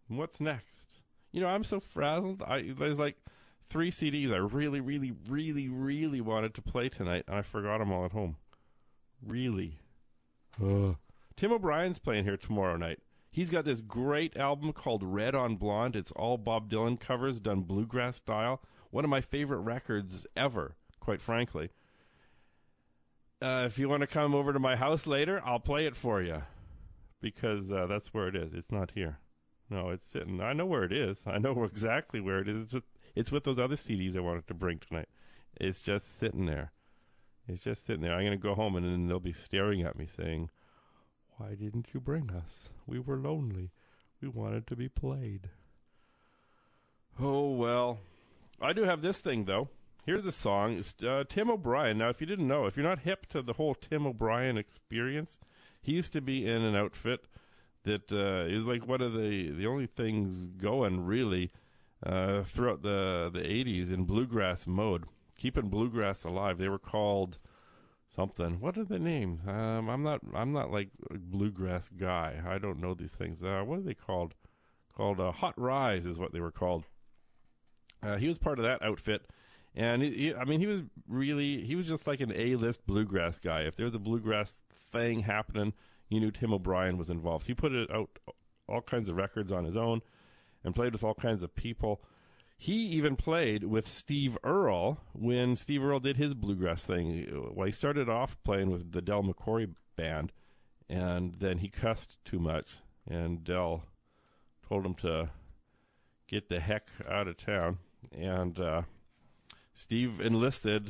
What's next? I'm so frazzled. There's like 3 CDs I really, really, really, really wanted to play tonight, and I forgot them all at home. Really. Tim O'Brien's playing here tomorrow night. He's got this great album called Red on Blonde. It's all Bob Dylan covers done bluegrass style. One of my favorite records ever, quite frankly. If you want to come over to my house later, I'll play it for you. Because that's where it is. It's not here. No, it's sitting. I know where it is. I know exactly where it is. It's with those other CDs I wanted to bring tonight. It's just sitting there. It's just sitting there. I'm going to go home, and then they'll be staring at me saying, "Why didn't you bring us? We were lonely. We wanted to be played." Oh, well. I do have this thing, though. Here's a song. It's Tim O'Brien. Now, if you didn't know, if you're not hip to the whole Tim O'Brien experience, he used to be in an outfit that is like one of the only things going, really, throughout the 80s in bluegrass mode. Keeping bluegrass alive. They were called something. What are the names? I'm not like a bluegrass guy. I don't know these things. What are they called? Called Hot Rise is what they were called. He was part of that outfit, and he was just like an A-list bluegrass guy. If there was a bluegrass thing happening, you knew Tim O'Brien was involved. He put it out all kinds of records on his own and played with all kinds of people. He even played with Steve Earle when Steve Earle did his bluegrass thing. Well, he started off playing with the Del McCoury band, and then he cussed too much, and Del told him to get the heck out of town. And Steve enlisted,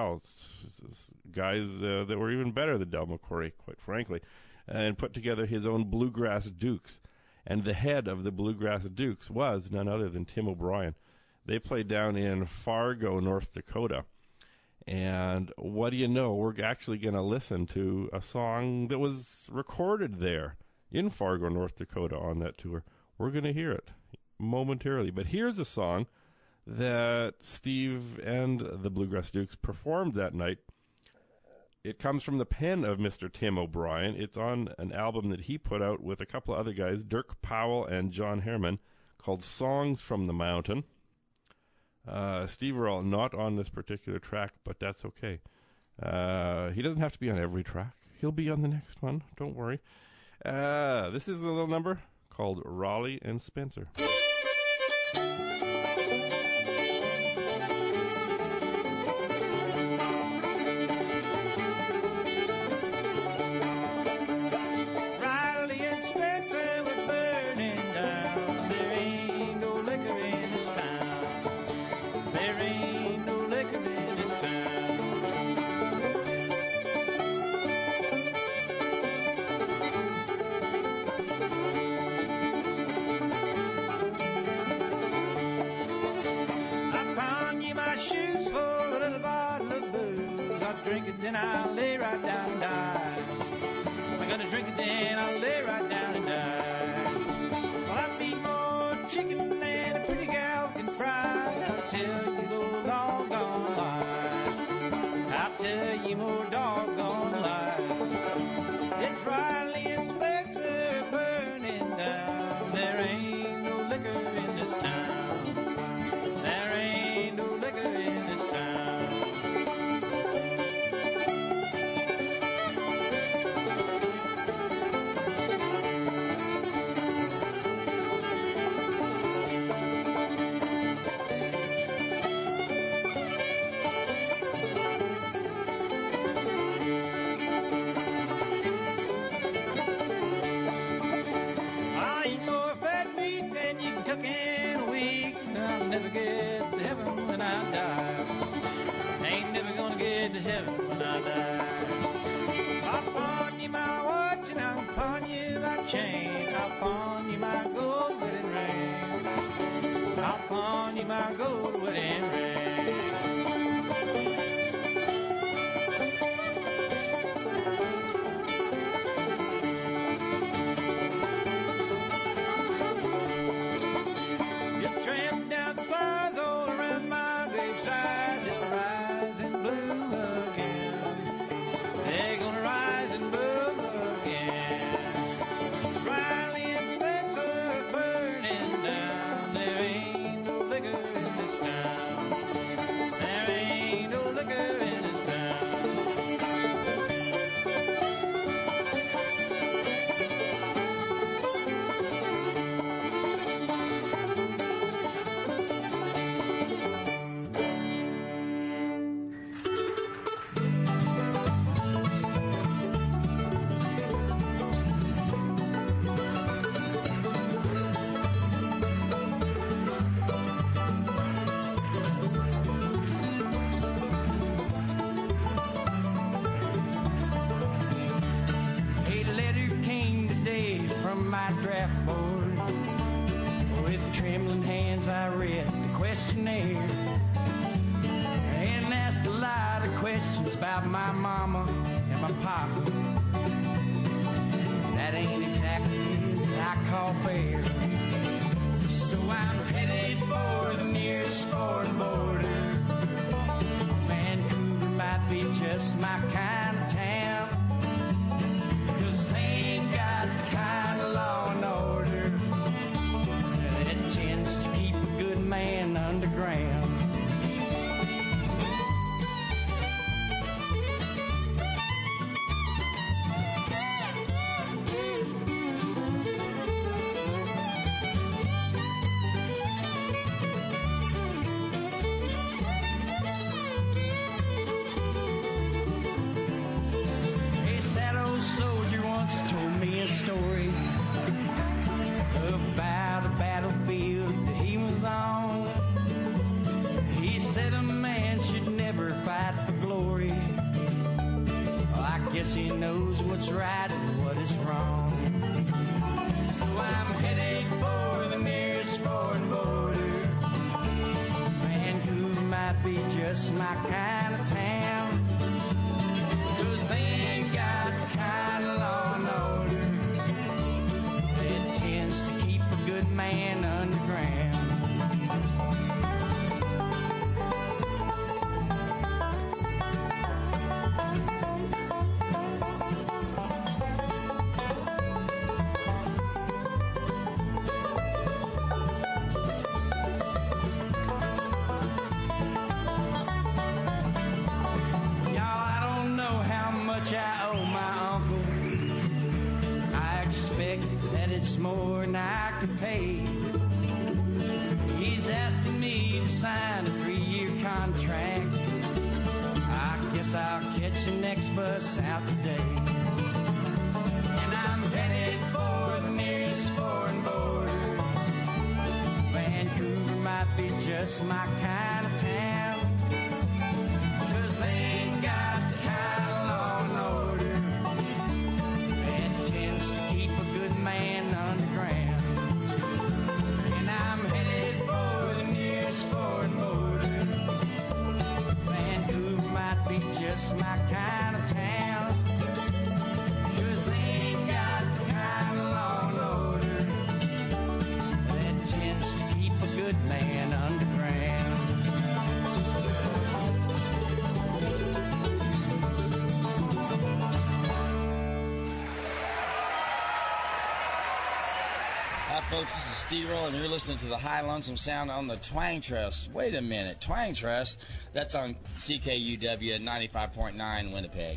guys that were even better than Del McCoury, quite frankly, and put together his own Bluegrass Dukes. And the head of the Bluegrass Dukes was none other than Tim O'Brien. They played down in Fargo, North Dakota. And what do you know? We're actually going to listen to a song that was recorded there in Fargo, North Dakota on that tour. We're going to hear it momentarily. But here's a song that Steve and the Bluegrass Dukes performed that night. It comes from the pen of Mr. Tim O'Brien. It's on an album that he put out with a couple of other guys, Dirk Powell and John Herman, called Songs from the Mountain. Steve Earle not on this particular track, but that's okay. He doesn't have to be on every track. He'll be on the next one. Don't worry. This is a little number called Raleigh and Spencer. Then I'll lay right down and die. I'm gonna drink it, then I'll lay right down and die. Well, I feed more chicken than a pretty gal can fry. I'll tell you those doggone lies. I'll tell you more doggone lies. It's Riley and Spencer burning down. There ain't no liquor in this town. There ain't no liquor in this town. Never get to heaven when I die. Ain't never gonna get to heaven when I die. I'll pawn you my watch and I'll pawn you my chain. I'll pawn you my gold wedding ring. I'll pawn you my gold wedding ring. Riley and Spencer burning read the questionnaire and asked a lot of questions about my mama and my papa. That ain't exactly what I call fair. So I'm headed for the nearest foreign border. Vancouver might be just my kind of town, 'cause they ain't got the kind of law and order that tends to keep a good man underground. About a battlefield that he was on. He said a man should never fight for glory. Well, I guess he knows what's right and what is wrong. So I'm headed for the nearest foreign border. Vancouver might be just my kind of town, 'cause they ain't got the kind of law and order that tends to keep a good man underground. Y'all, I don't know how much I owe my uncle. I expect that it's more than I can pay. He's asking me to sign a 3-year contract. I guess I'll catch the next bus out today. And I'm headed for the nearest foreign border. Vancouver might be just my kind of town, 'cause they ain't got the kind of law and order that tends to keep a good man underground. And I'm headed for the nearest foreign border. Vancouver might be just my kind of town, 'cause they ain't got the kind of law and order that tends to keep a good man underground. Hi, folks. This is Steve Roll, and you're listening to the High Lonesome Sound on the Twang Trust. Wait a minute. Twang Trust? That's on CKUW 95.9 Winnipeg.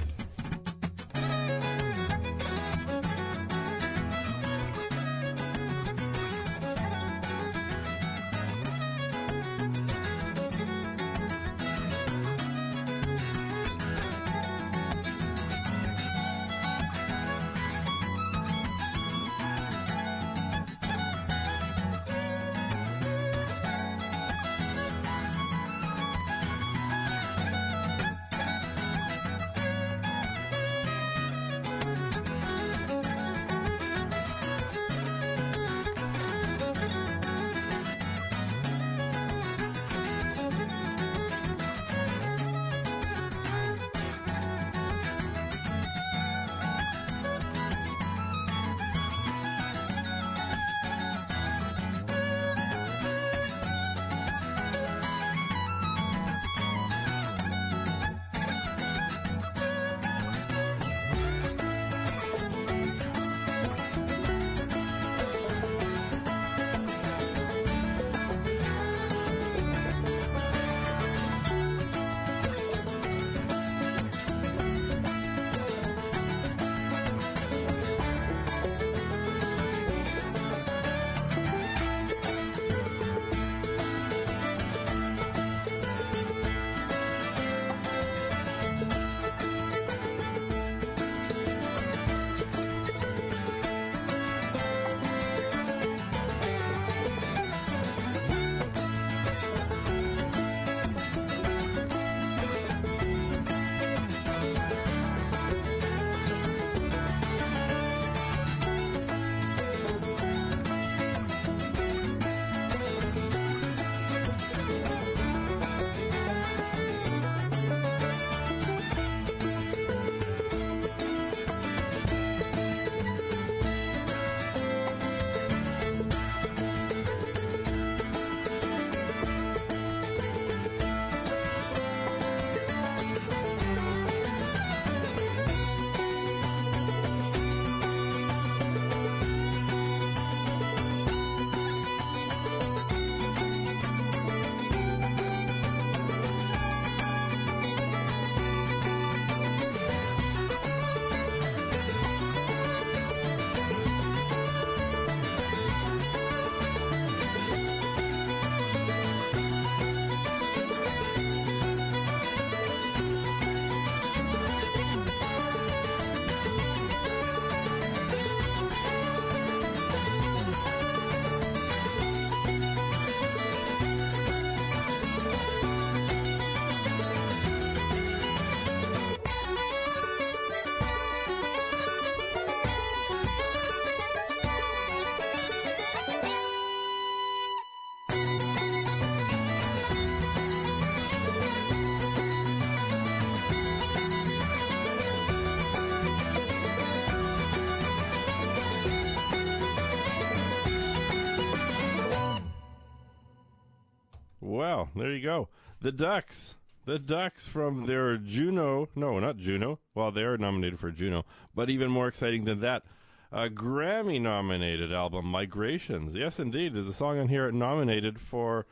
Well, there you go. The Ducks. The Ducks from their Juno. No, not Juno. Well, they are nominated for Juno. But even more exciting than that, a Grammy-nominated album, Migrations. Yes, indeed. There's a song on here nominated for,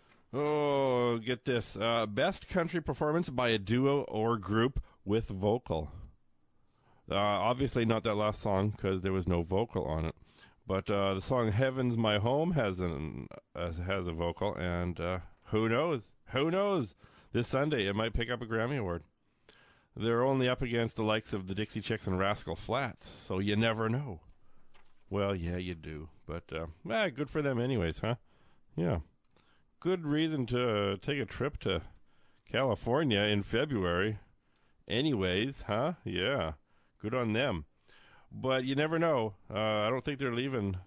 get this, Best Country Performance by a Duo or Group with Vocal. Obviously not that last song because there was no vocal on it. But the song Heaven's My Home has a vocal, and who knows? Who knows? This Sunday it might pick up a Grammy Award. They're only up against the likes of the Dixie Chicks and Rascal Flatts, so you never know. Well, yeah, you do. But, good for them anyways, huh? Yeah. Good reason to take a trip to California in February. Anyways, huh? Yeah. Good on them. But you never know. I don't think they're leaving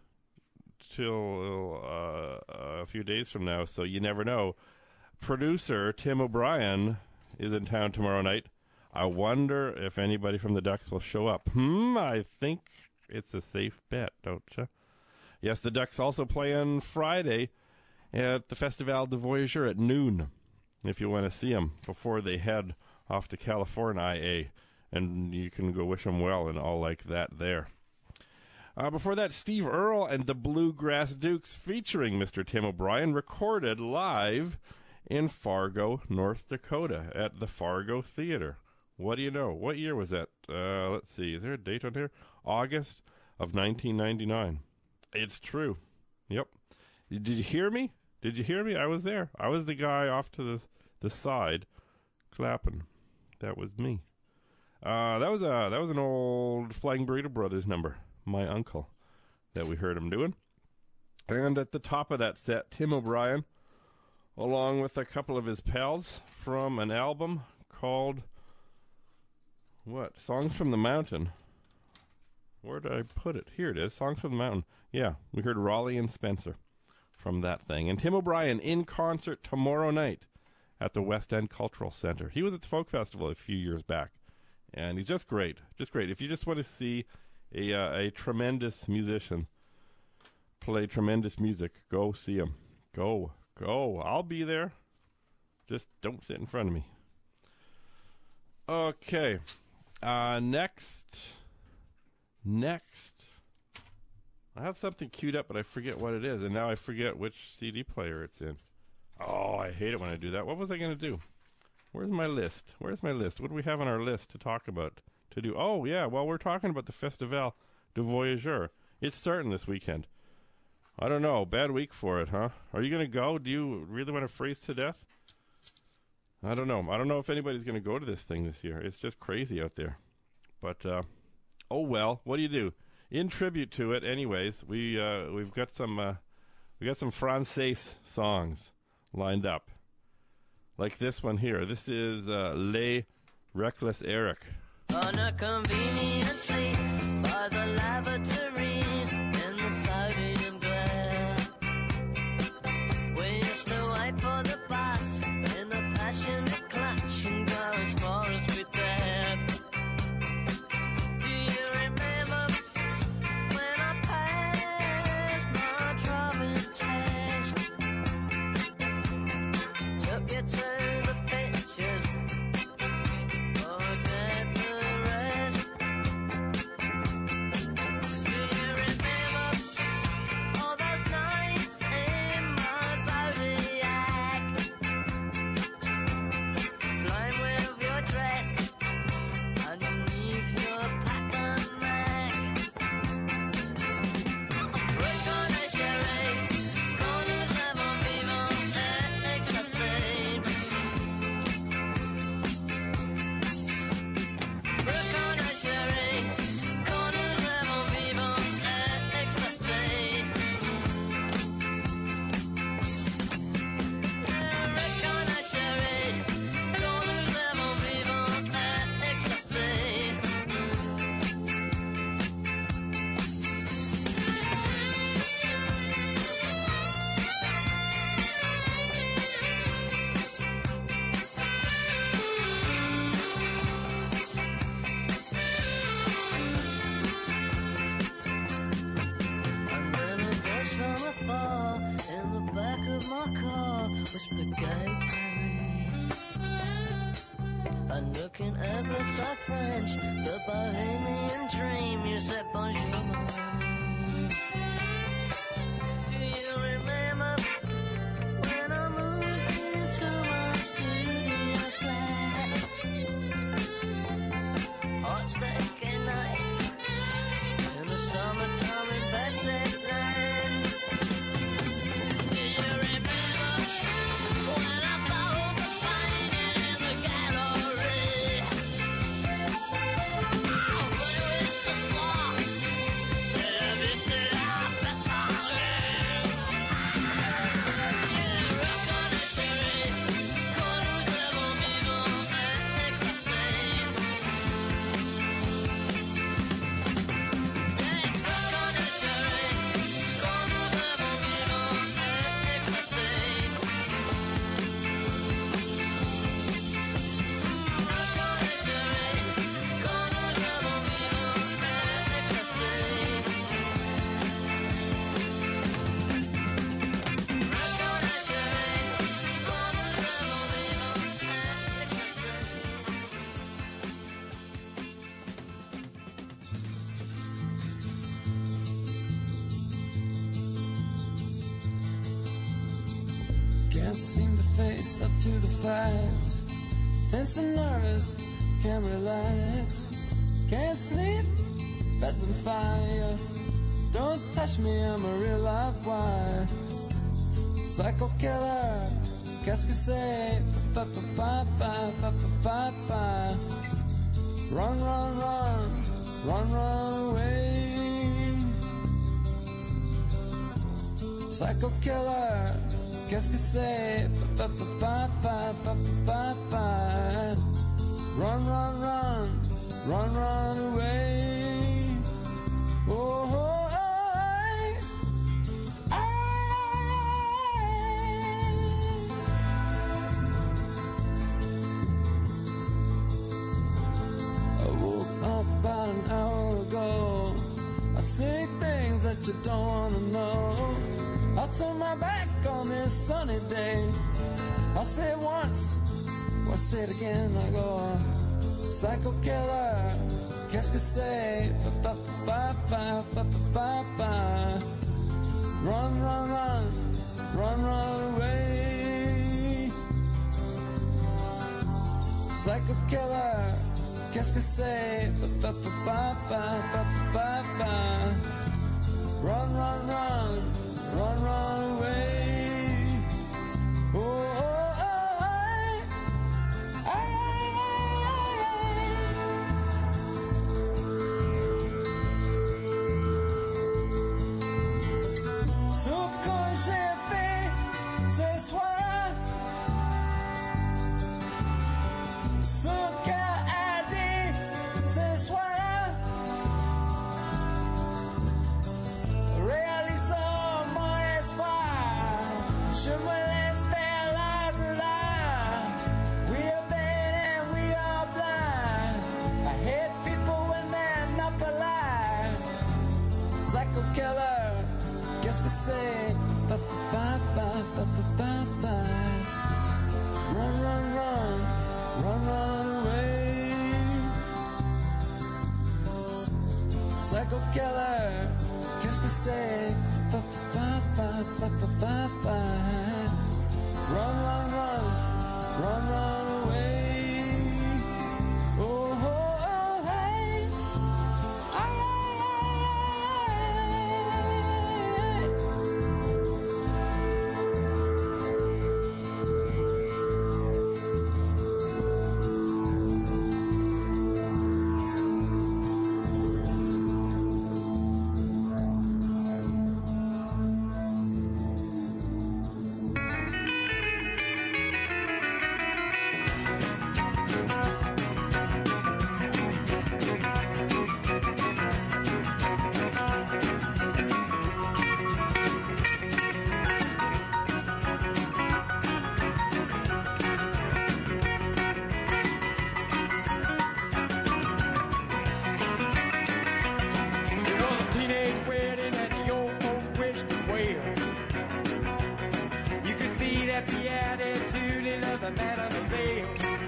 till a few days from now, so you never know. Producer Tim O'Brien is in town tomorrow night. I wonder if anybody from the Ducks will show up. I think it's a safe bet, don't you? Yes, the Ducks also play on Friday at the Festival de Voyageur at noon, if you want to see them before they head off to California. And you can go wish them well and all like that there. Before that, Steve Earle and the Bluegrass Dukes featuring Mr. Tim O'Brien recorded live in Fargo, North Dakota at the Fargo Theater. What do you know? What year was that? Let's see. Is there a date on here? August of 1999. It's true. Yep. Did you hear me? Did you hear me? I was there. I was the guy off to the side clapping. That was me. That was an old Flying Burrito Brothers number, My Uncle, that we heard him doing. And at the top of that set, Tim O'Brien, along with a couple of his pals, from an album called, Songs from the Mountain. Where did I put it? Here it is, Songs from the Mountain. Yeah, we heard Raleigh and Spencer from that thing. And Tim O'Brien in concert tomorrow night at the West End Cultural Center. He was at the Folk Festival a few years back. And he's just great. Just great. If you just want to see a tremendous musician play tremendous music, go see him. Go. I'll be there. Just don't sit in front of me. Okay. Next. I have something queued up, but I forget what it is. And now I forget which CD player it's in. Oh, I hate it when I do that. What was I going to do? Where's my list? What do we have on our list to talk about, to do? Oh, yeah, well, we're talking about the Festival de Voyageur. It's starting this weekend. I don't know, bad week for it, huh? Are you going to go? Do you really want to freeze to death? I don't know. I don't know if anybody's going to go to this thing this year. It's just crazy out there. But, oh well, what do you do? In tribute to it, anyways, we've got some Française songs lined up. Like this one here. This is Les Reckless Eric. On a convenient seat by the lavatories in the sodium glare, we used to wait for the bus in the passionate clutch and go as far as we dared. Do you remember when I passed my driving test? Took you to the pictures, forget the rest. Do spaghetti. And looking ever so French, the bohemian dream, you said bonjour. Do you remember when I moved into my studio flat? Hot steak nights in the summertime in Bedsit Land. Do you remember when I saw the painting in the gallery? Oh, but it was so small. C'est la best soirée. Reconnais chérie, quand nous avons vivant un extase. Yes, reconnais chérie, quand nous avons vivant un extase. Can't seem to face up to the facts. Tense and nervous, can't relax. Can't sleep, bed's on fire. Don't touch me, I'm a real live wire. Psycho killer, qu'est-ce que c'est? Fa-fa-fa-fa-fa-fa-fa. Run, run, run, run, run away. Psycho killer, qu'est-ce que c'est? Fa-fa-fa-fa-fa-fa-fa. Run, run, run, run, run away. Oh, oh, I woke up about an hour ago. I say things that you don't wanna know. I'll turn my back on this sunny day. I'll say it once, I'll say it again. I go, psycho killer, qu'est-ce que c'est? Fa-fa-fa-fa-fa-fa-fa. Run, run, run, run, run away. Psycho killer, qu'est-ce que c'est? Fa-fa-fa-fa-fa-fa-fa. Run, run, run, run, run away. Oh, oh, oh, I. Ce que j'ai fait ce soir, ce qu'a dit ce soir, réalisons mon espoir. Je me laisse faire la douleur. We are bad and we are blind. I hate people when they're not polite. Psycho killer, qu'est-ce que c'est? Pa-pa-pa-pa-pa-pa-pa. Run, run, run, run, run away. Psycho killer, qu'est-ce que c'est? Pa-pa-pa-pa-pa-pa-pa. Run, run, run, run, run away. Oh, oh, oh, hey. Ay. attitude, he loved the Madame O'Veil.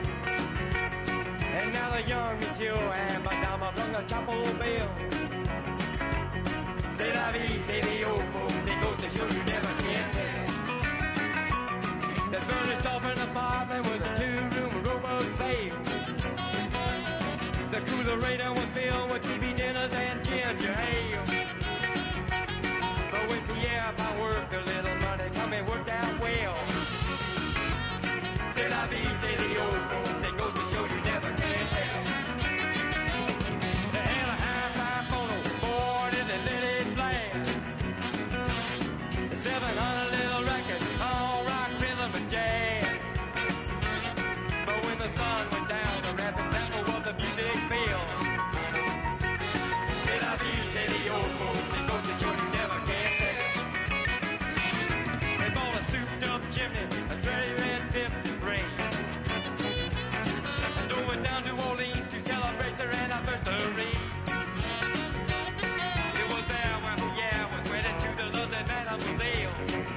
And now the young monsieur and Madame rung a chapel bell. C'est la vie, say the old folks, they go to show you never can tell. The furnished off in an apartment with a two-room rowboat sail. The coolerator was filled with TV dinners and ginger ale. But with the air I worked a little money, come and worked out well. C'est la vie, say the old folks, it goes to show you never can tell. They had a high-five phono board and they let it blast. 700 little records, all rock, rhythm, and jazz. But when the sun went down, the rapid tempo of the music fell. C'est la vie, say the old folks, it goes to show you never can tell. They bought a souped-up chimney, a dirty red-tipped ring, and drove it down to Orleans to celebrate their anniversary. It was there when the air was wedded to the lovely Madame O'Veil.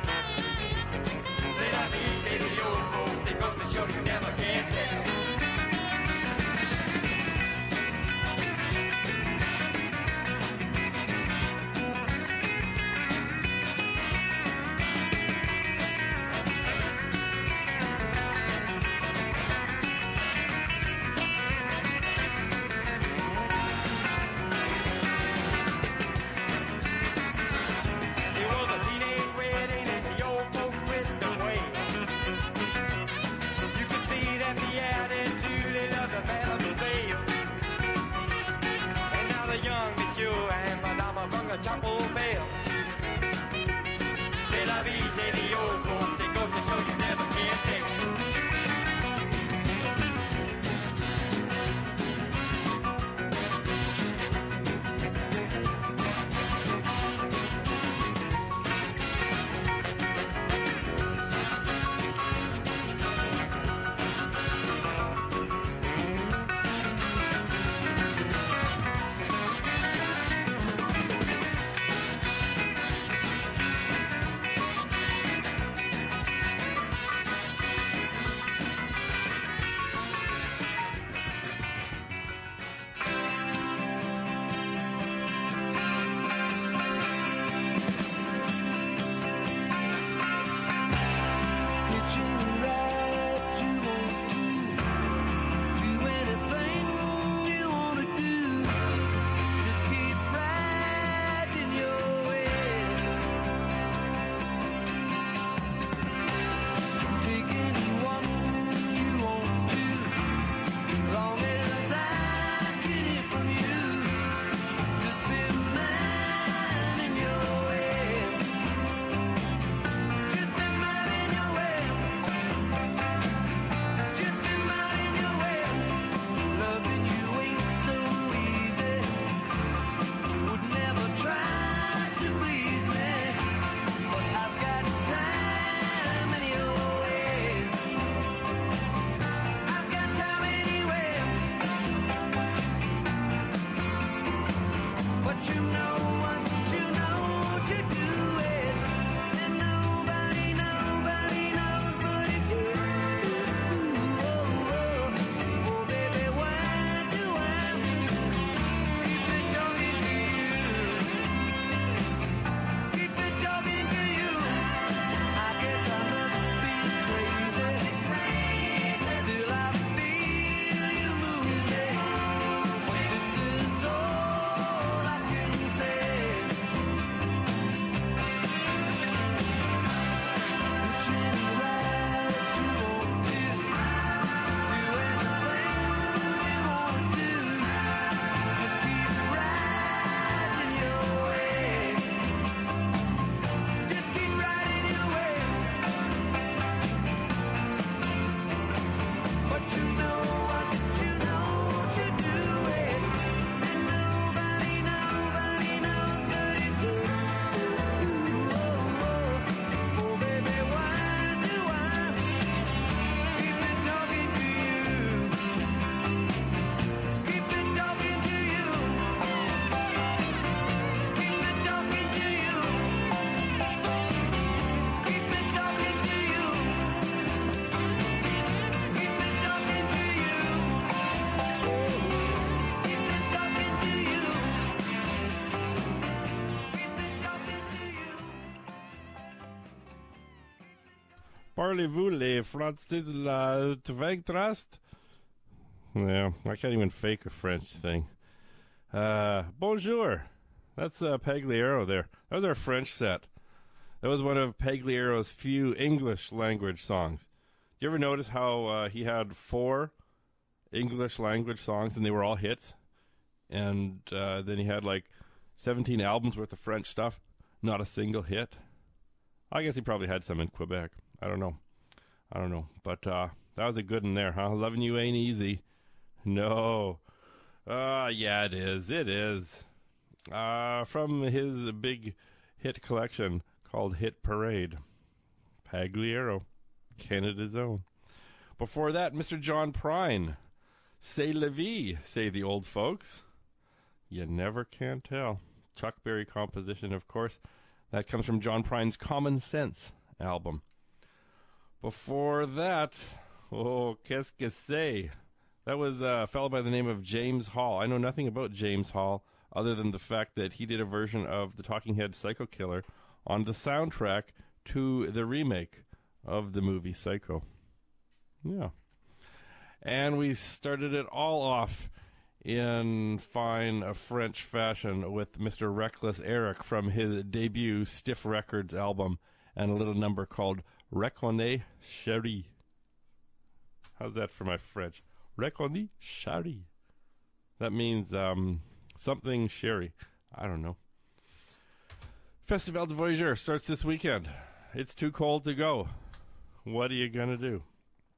C'est la vie, say the old folks, it goes to show you never can tell. It was a teenage wedding and the old folks whisked away. You could see that the attitude, they loved the Madame O'Veil. And now the young monsieur and Madame rung a chapel bell. C'est la vie, say the old folks, it goes to show you never can tell. Parlez-vous les Français de la Twangtrast? Yeah, I can't even fake a French thing. Bonjour. That's Pagliaro there. That was our French set. That was one of Pagliaro's few English language songs. You ever notice how he had 4 English language songs and they were all hits? And then he had like 17 albums worth of French stuff. Not a single hit. I guess he probably had some in Quebec. I don't know. But that was a good one there, huh? Loving You Ain't Easy. No. Yeah, it is. It is. From his big hit collection called Hit Parade. Pagliaro. Canada's own. Before that, Mr. John Prine. C'est la vie, say the old folks. You never can tell. Chuck Berry composition, of course. That comes from John Prine's Common Sense album. Before that, qu'est-ce que c'est? That was a fellow by the name of James Hall. I know nothing about James Hall other than the fact that he did a version of the Talking Heads' Psycho Killer on the soundtrack to the remake of the movie Psycho. Yeah. And we started it all off in fine French fashion with Mr. Reckless Eric from his debut Stiff Records album and a little number called Reconnais Chérie. How's that for my French? Reconnais Chérie. That means something sherry. I don't know. Festival de Voyageur starts this weekend. It's too cold to go. What are you going to do?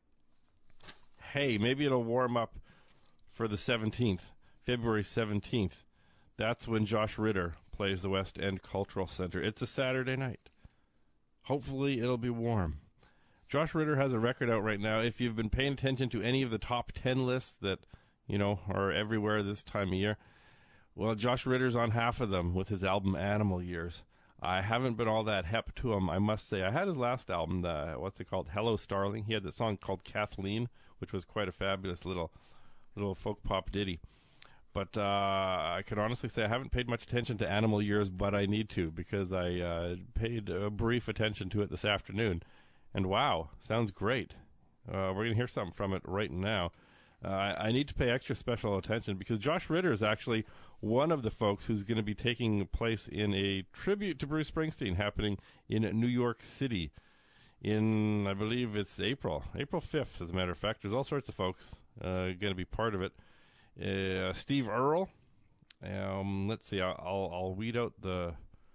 Hey, maybe it'll warm up for the 17th, February 17th. That's when Josh Ritter plays the West End Cultural Center. It's a Saturday night. Hopefully it'll be warm. Josh Ritter has a record out right now. If you've been paying attention to any of the top 10 lists that, are everywhere this time of year, well, Josh Ritter's on half of them with his album Animal Years. I haven't been all that hep to him, I must say. I had his last album, what's it called, Hello Starling. He had the song called Kathleen, which was quite a fabulous little folk pop ditty. But I could honestly say I haven't paid much attention to Animal Years, but I need to, because I paid a brief attention to it this afternoon. And wow, sounds great. We're going to hear something from it right now. I need to pay extra special attention because Josh Ritter is actually one of the folks who's going to be taking place in a tribute to Bruce Springsteen happening in New York City in, I believe it's April 5th, as a matter of fact. There's all sorts of folks going to be part of it. Steve Earle. Let's see, I'll weed out the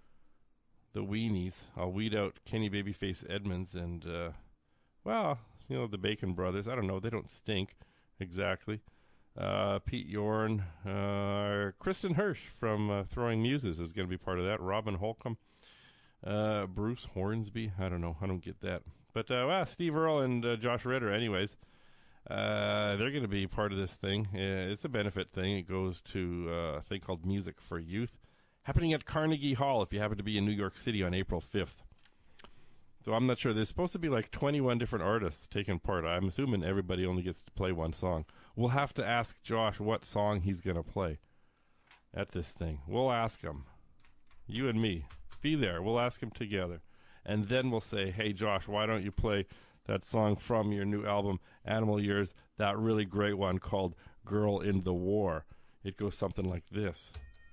weenies. I'll weed out Kenny Babyface Edmonds and, the Bacon Brothers. I don't know, they don't stink exactly. Pete Yorn, Kristen Hirsch from Throwing Muses is going to be part of that. Robin Holcomb, Bruce Hornsby. I don't know. I don't get that. But Steve Earle and Josh Ritter, anyways, they're going to be part of this thing. It's a benefit thing. It goes to a thing called Music for Youth, happening at Carnegie Hall if you happen to be in New York City on April 5th. So I'm not sure. There's supposed to be like 21 different artists taking part. I'm assuming everybody only gets to play one song. We'll have to ask Josh what song he's going to play at this thing. We'll ask him. You and me. Be there. We'll ask him together. And then we'll say, hey, Josh, why don't you play that song from your new album, Animal Years, that really great one called Girl in the War. It goes something like this.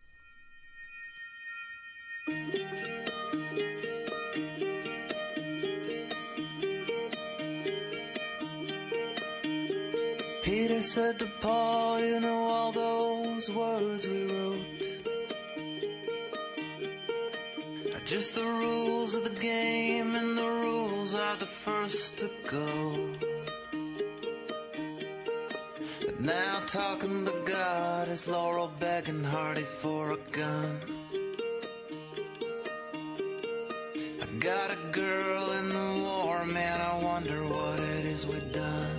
Peter said to Paul, you know all those words we wrote are just the rules of the game, and the rules are the first to go. But now talking to God is Laurel begging Hardy for a gun. I got a girl in the war, man, I wonder what it is we've done.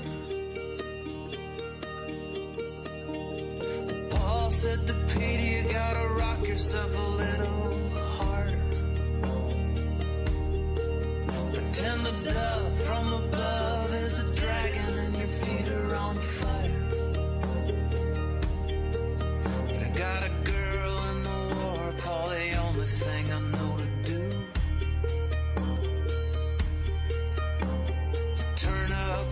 Paul said to Peter, you gotta rock yourself a little harder. Pretend the dove from above is a dragon and your feet are on fire. But I got a girl in the war, Paul, the only thing I know to do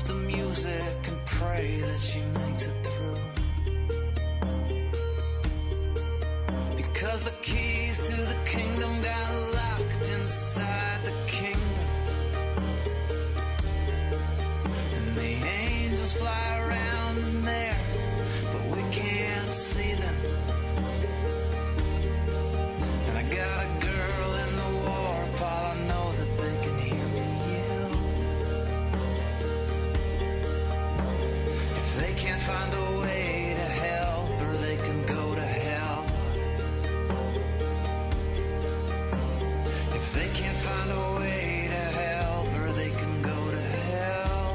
the music and pray that she makes it through. Because the keys to the kingdom got locked inside the kingdom, and the angels fly around in there, but we can't see them. And I got a girl in the warp, all I know that they can hear me yell. If they can't find a way to help her, they can go to hell. If they can't find a way to help her, they can go to hell.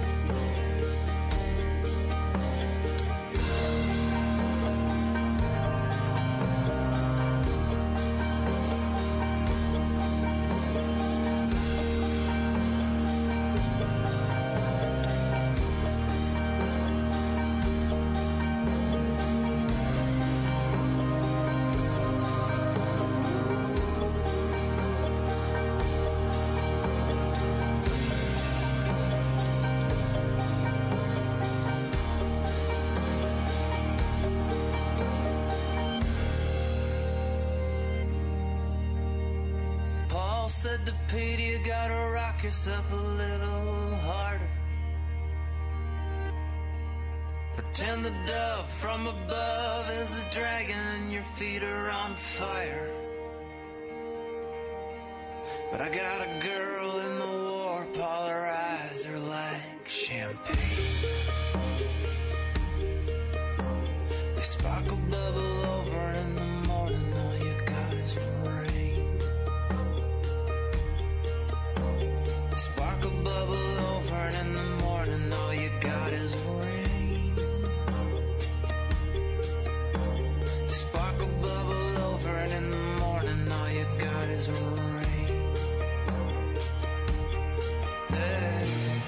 Paul said to Peter, you gotta rock yourself a little harder. Pretend the dove from above is a dragon and your feet are on fire. But I got a girl in the warp, all her eyes are like champagne. They sparkle, bubble over, and in the morning all you got is rain. They sparkle, bubble over, and in the morning all you got is rain. They sparkle, bubble over, and in the morning all you got is rain. Hey.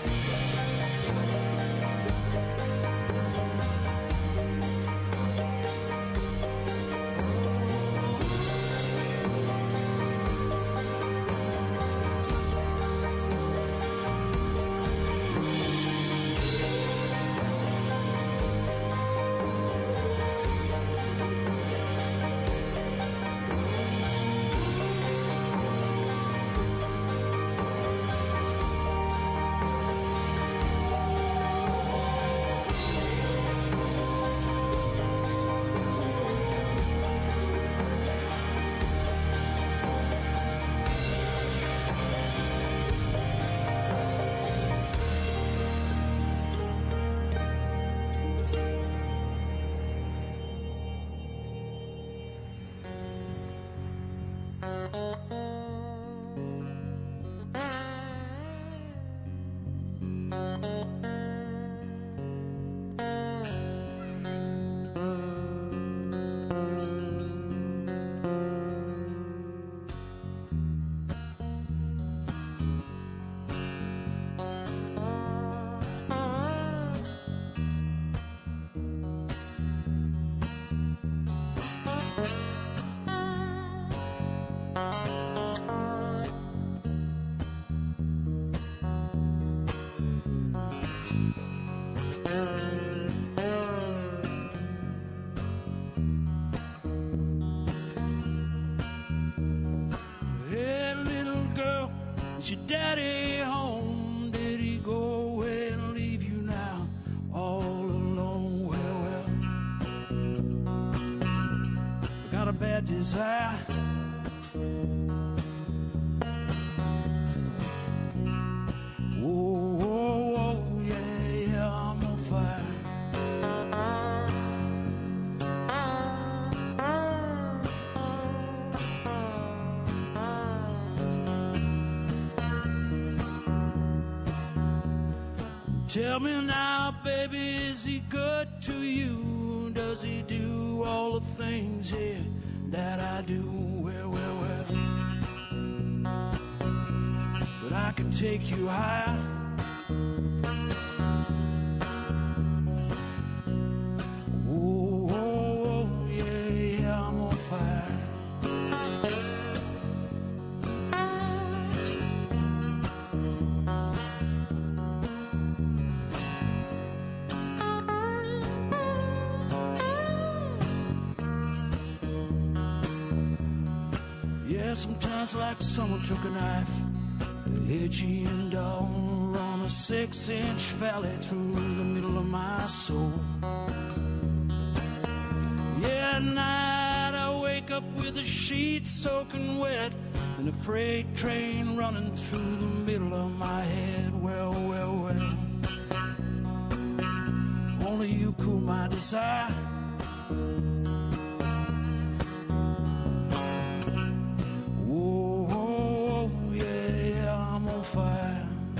Hey, little girl, is your daddy home? Did he go away and leave you now all alone? Well, I got a bad desire. Whoa, whoa, whoa, yeah, yeah, I'm on fire. Tell me now, baby, is he good to you? Does he do all the things here that I do? Well, well, well. But I can take you higher. Whoa, whoa, whoa, yeah, yeah, I'm on fire. sometimes like someone took a knife, edgy and dull, run a 6-inch valley through the middle of my soul. Yeah, at night I wake up with the sheets soaking wet and a freight train running through the middle of my head. Well, well, well, only you cool my desire. Whoa, yeah, I'm on fire.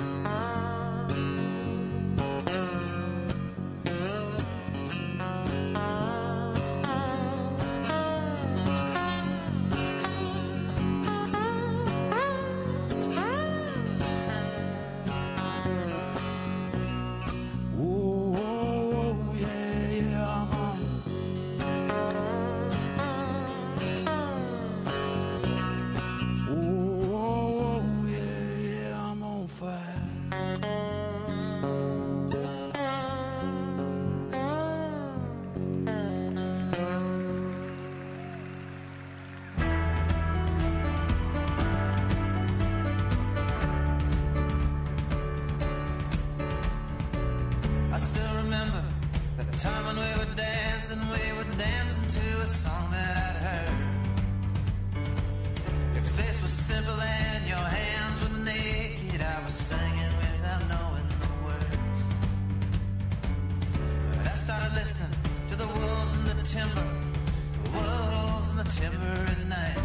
I still remember the time when we were dancing to a song that I'd heard. Your face was simple and your hands were naked. I was singing without knowing the words. But I started listening to the wolves in the timber, the wolves in the timber at night.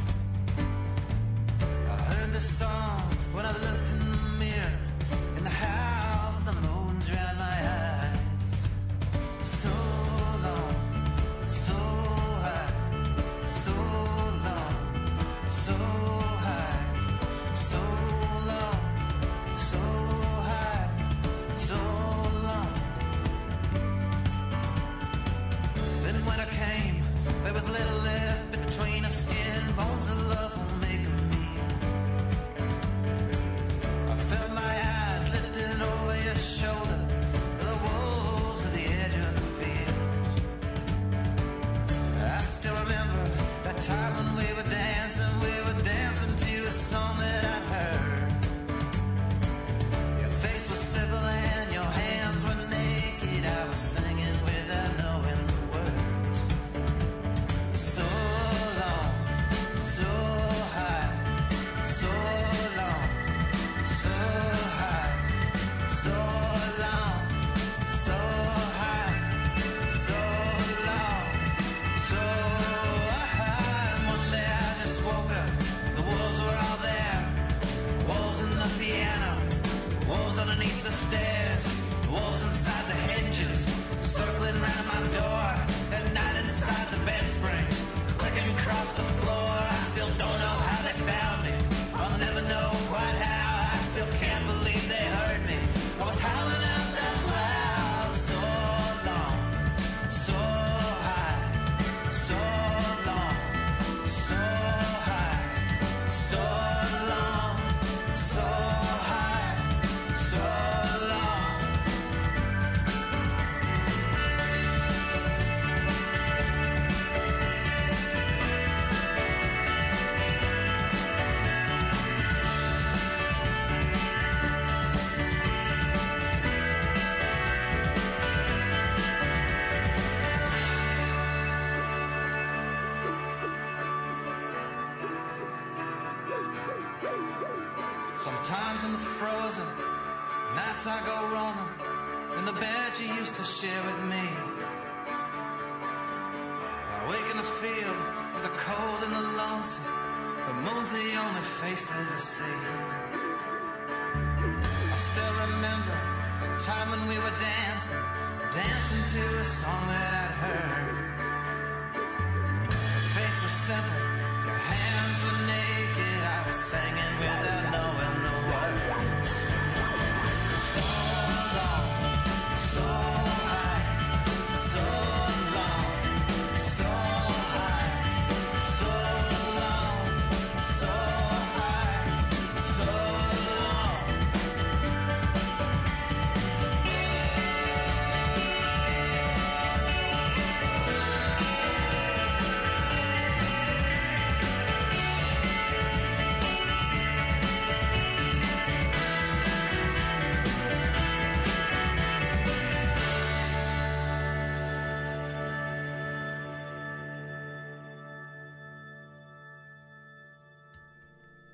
I heard the song when I looked in the mirror in the house and the moon drowned my eyes. So long, so high, so long, so high, so long, so high, so long. Then when I came, there was little left between our skin and bones of love will make a meal. I felt my eyes lifted over your shoulder, the wolves at the edge of the field. I still remember that time when we were dancing to a song that I'd heard. Your face was simple and your hands were naked. I was singing without knowing the words. So long, so high, so long, so high, so long, so high, so long, so high. And one day I just woke up, the wolves were all there. Wolves in the piano, wolves underneath the stairs, wolves inside the hinges, circling round my door. At night inside the bed springs, clicking across the floor. I still don't know how they found me, I'll never know quite how. I still can't believe they heard me. I was howling out that loud. So long, so high, so long, so high, so long, so high, so long. Sometimes in the frozen nights I go roaming in the bed you used to share with me. I wake in the field with the cold and the lonesome. The moon's the only face that I see. I still remember the time when we were dancing to a song that I'd heard. Your face was simple, your hands were naked. I was singing without knowing the words. So long, so high, so long, so high, so long, so high, so long.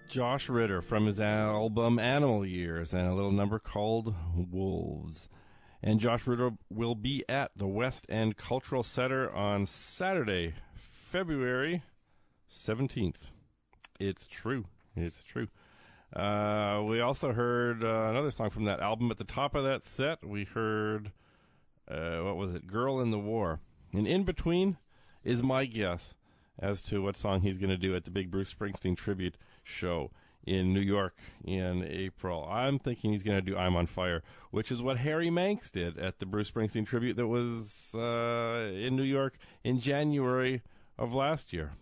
Josh Ritter from his album Animal Years and a little number called Wolves. And Josh Ritter will be at the West End Cultural Center on Saturday, February 17th. It's true. It's true. We also heard another song from that album. At the top of that set, we heard, what was it, Girl in the War. And in between is my guess as to what song he's going to do at the big Bruce Springsteen tribute show in New York in April. I'm thinking he's going to do I'm on Fire, which is what Harry Manx did at the Bruce Springsteen tribute that was in New York in January of last year.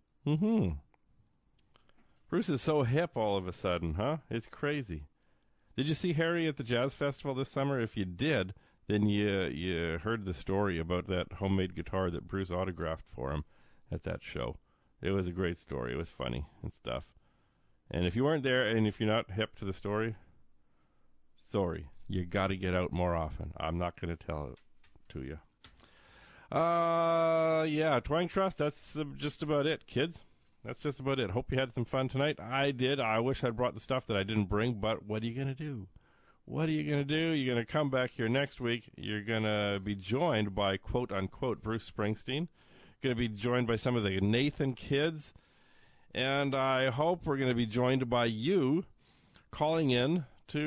Bruce is so hip all of a sudden, huh? It's crazy. Did you see Harry at the Jazz Festival this summer? If you did, then you heard the story about that homemade guitar that Bruce autographed for him at that show. It was a great story. It was funny and stuff. And if you weren't there and if you're not hip to the story, sorry. You got to get out more often. I'm not going to tell it to you. Yeah, Twang Trust, that's just about it, kids. That's just about it. Hope you had some fun tonight. I did. I wish I'd brought the stuff that I didn't bring, but what are you going to do? What are you going to do? You're going to come back here next week. You're going to be joined by, quote-unquote, Bruce Springsteen. Going to be joined by some of the Nathan kids. And I hope we're going to be joined by you calling in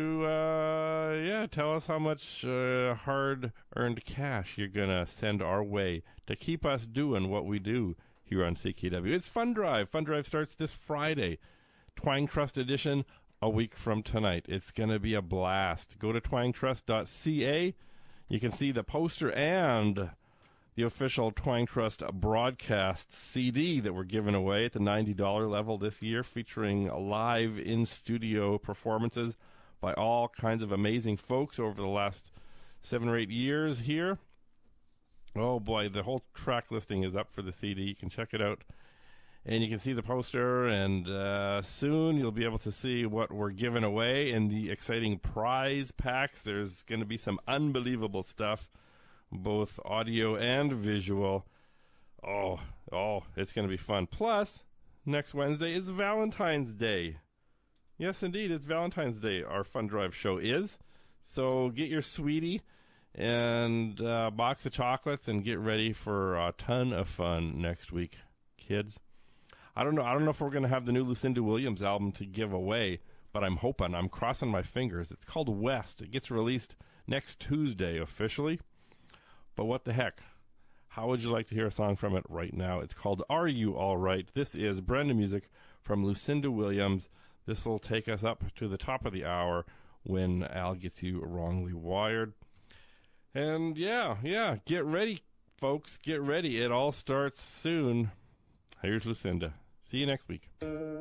to, tell us how much hard-earned cash you're going to send our way to keep us doing what we do here on CKW. It's Fund Drive. Fund Drive starts this Friday. Twang Trust edition a week from tonight. It's going to be a blast. Go to twangtrust.ca. You can see the poster and the official Twang Trust broadcast CD that we're giving away at the $90 level this year, featuring live in-studio performances by all kinds of amazing folks over the last 7 or 8 years here. Oh boy, the whole track listing is up for the CD. You can check it out. And you can see the poster, and soon you'll be able to see what we're giving away in the exciting prize packs. There's going to be some unbelievable stuff, both audio and visual. Oh, it's going to be fun. Plus, next Wednesday is Valentine's Day. Yes, indeed, it's Valentine's Day, our Fun Drive show is. So get your sweetie and a box of chocolates and get ready for a ton of fun next week, kids. I don't know if we're going to have the new Lucinda Williams album to give away, but I'm hoping. I'm crossing my fingers. It's called West. It gets released next Tuesday officially. But what the heck? How would you like to hear a song from it right now? It's called Are You All Right? This is brand new music from Lucinda Williams. This will take us up to the top of the hour when Al gets you wrongly wired. And yeah, get ready, folks. Get ready. It all starts soon. Here's Lucinda. See you next week.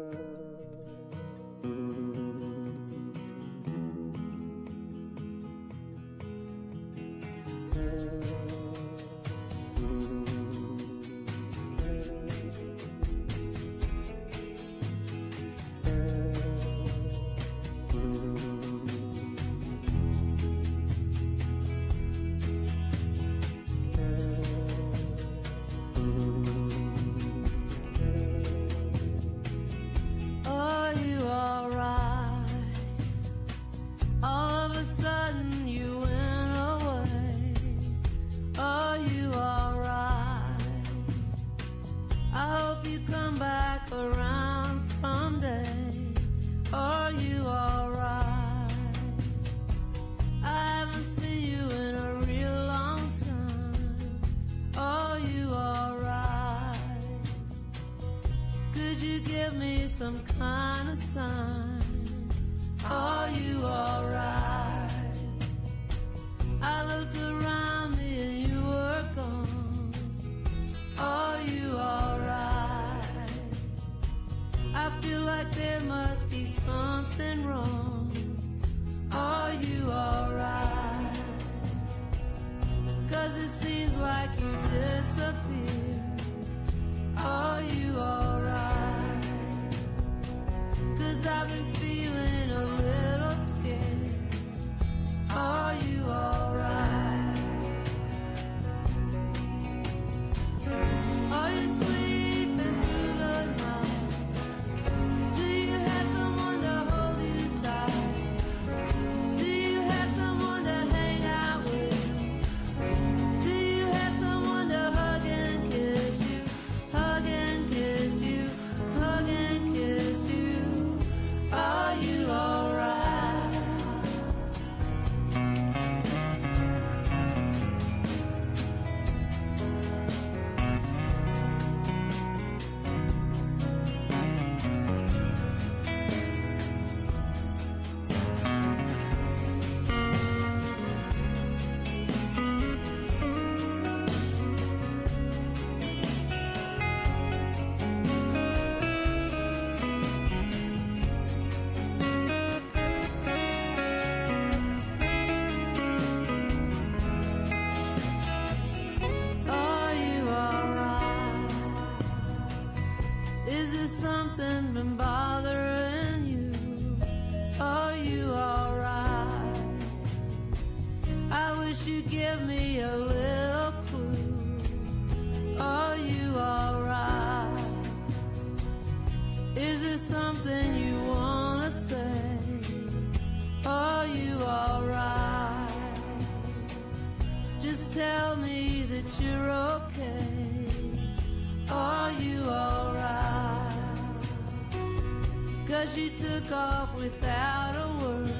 Some kind of sign. Are you alright? I looked around me and you were gone. Are you alright? I feel like there must be something wrong. Are you alright? 'Cause it seems like you disappeared. Are you alright? 'Cause I've been feeling a little that you're okay. Are you alright? 'Cause you took off without a word.